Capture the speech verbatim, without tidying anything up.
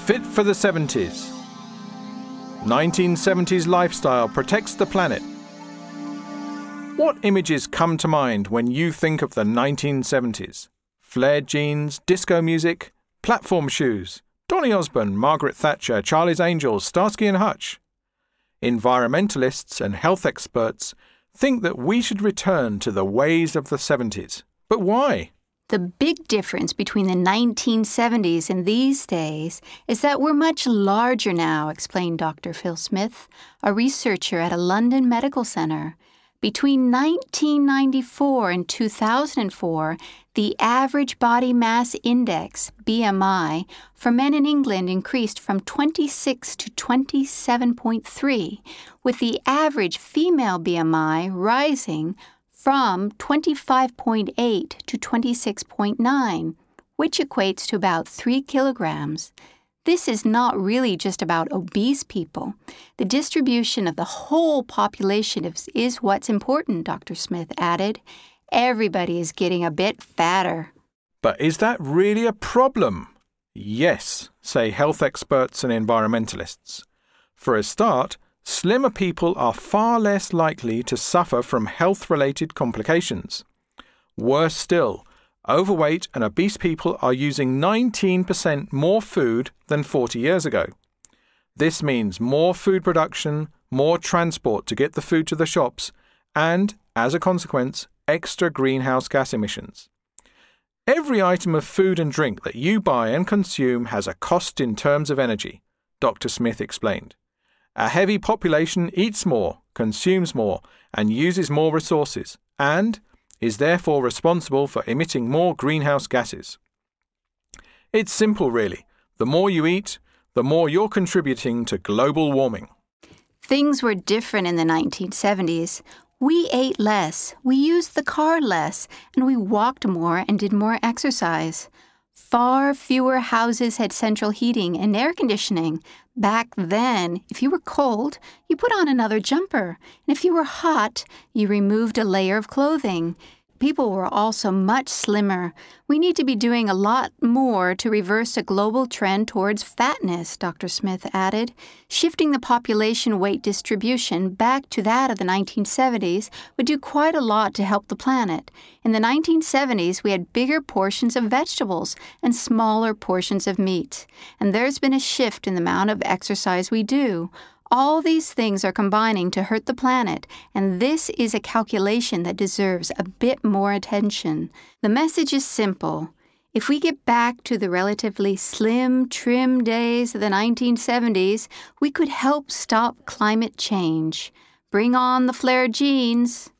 Fit for the seventies. nineteen seventies lifestyle protects the planet. What images come to mind when you think of the nineteen seventies? Flared jeans, disco music, platform shoes, Donny Osmond, Margaret Thatcher, Charlie's Angels, Starsky and Hutch. Environmentalists and health experts think that we should return to the ways of the seventies. But why? The big difference between the nineteen seventies and these days is that we're much larger now, explained Doctor Phil Smith, a researcher at a London medical center. Between nineteen ninety-four and two thousand four, the average body mass index, B M I, for men in England increased from twenty-six to twenty-seven point three, with the average female B M I rising from twenty-five point eight to twenty-six point nine, which equates to about three kilograms. This is not really just about obese people. The distribution of the whole population is, is what's important, Doctor Smith added. Everybody is getting a bit fatter. But is that really a problem? Yes, say health experts and environmentalists. For a start, slimmer people are far less likely to suffer from health-related complications. Worse still, overweight and obese people are using nineteen percent more food than forty years ago. This means more food production, more transport to get the food to the shops, and, as a consequence, extra greenhouse gas emissions. Every item of food and drink that you buy and consume has a cost in terms of energy, Doctor Smith explained. A heavy population eats more, consumes more, and uses more resources, and is therefore responsible for emitting more greenhouse gases. It's simple, really. The more you eat, the more you're contributing to global warming. Things were different in the nineteen seventies. We ate less, we used the car less, and we walked more and did more exercise. Far fewer houses had central heating and air conditioning. Back then, if you were cold, you put on another jumper, and if you were hot, you removed a layer of clothing. People were also much slimmer. We need to be doing a lot more to reverse a global trend towards fatness, Doctor Smith added. Shifting the population weight distribution back to that of the nineteen seventies would do quite a lot to help the planet. In the nineteen seventies, we had bigger portions of vegetables and smaller portions of meat. And there's been a shift in the amount of exercise we do. All these things are combining to hurt the planet, and this is a calculation that deserves a bit more attention. The message is simple. If we get back to the relatively slim, trim days of the nineteen seventies, we could help stop climate change. Bring on the flared jeans.